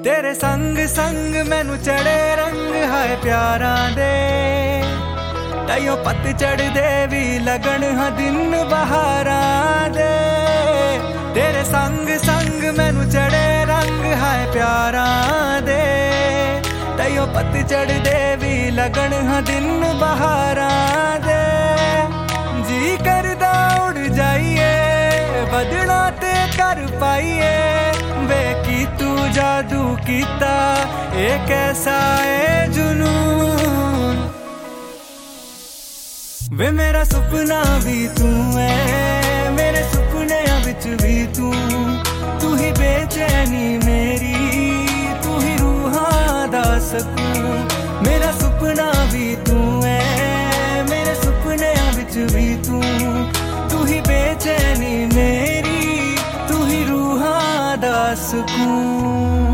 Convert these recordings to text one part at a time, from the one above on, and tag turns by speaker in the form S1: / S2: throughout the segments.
S1: तेरे संग संग मैनू चढ़े रंग हाय प्यारां दे, ताइयों पतझड़ दे भी लगन हाँ दिन बहारां दे। तेरे संग संग मैनू चढ़े रंग हाय प्यारां दे, ताइयों पतझड़ दे भी लगन हाँ दिन बहारां दे। जी करदा उड़ जाइए बदना ते कर पाइए, वे की तू जादू कीता ये कैसा है जुनून। वे मेरा सुपना भी तू है, मेरे सुपने विच भी तू ही बेचैनी मेरी, तू ही रूहां दा सकून। मेरा सुपना भी तू है, मेरे सुपने विच भी तू ही बेचैनी मेरी, तू ही रूहां दा सकून।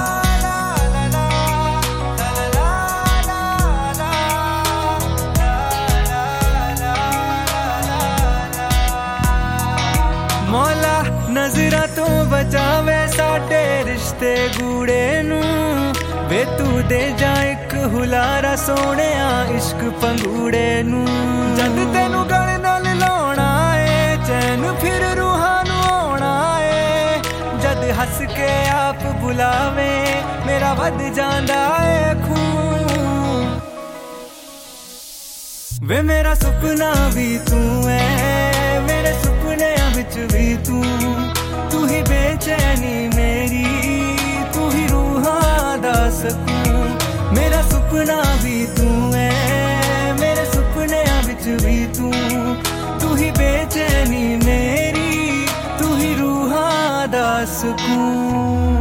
S1: मौला नजरा तो बचावे साडे रिश्ते गूड़े नू, वे तू दे जा एक हुलारा सोहणिया इश्क पंगूड़े नू। जद तेनू गल नाल लाउणा है चैन फिर रूहां नू आउणा है, जद हस के आप बुलावे मेरा वध जांदा है खून। वे मेरा सुपना भी तू है, मेरे सुपने विच भी तू ही बेचैनी मेरी, तू ही रूहां दा सकून। मेरा सुपना भी तू है, मेरे सुपने विच भी तू ही बेचैनी मेरी, तू ही रूहां दा सकून।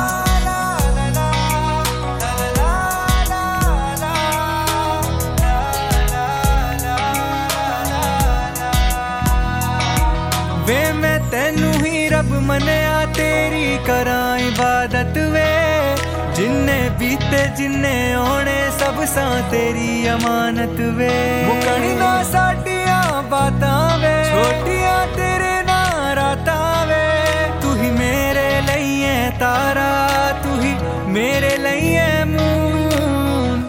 S1: वे मैं तेनू ही रब मनिया तेरी करां इबादत वे, जिन्ने बीते जिन्ने आने सब सा तेरी अमानत वे। मुकण ना साडियां बातां वे, छोटियां तेरे ना रातां वे, तू ही मेरे लईए तारा, तू ही मेरे लईए मून।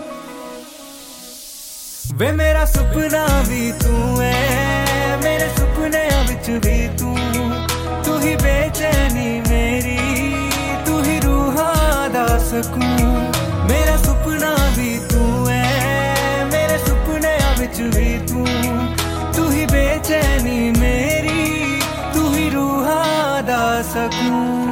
S1: वे मेरा सुपना भी तू है, मेरे सुपने विच भी तू ही बेचैनी मेरी, तू ही रूहां दा सकून। मेरा सुपना भी तू है, मेरे सुपने विच भी तू ही बेचैनी मेरी, तू ही रूहां दा सकून।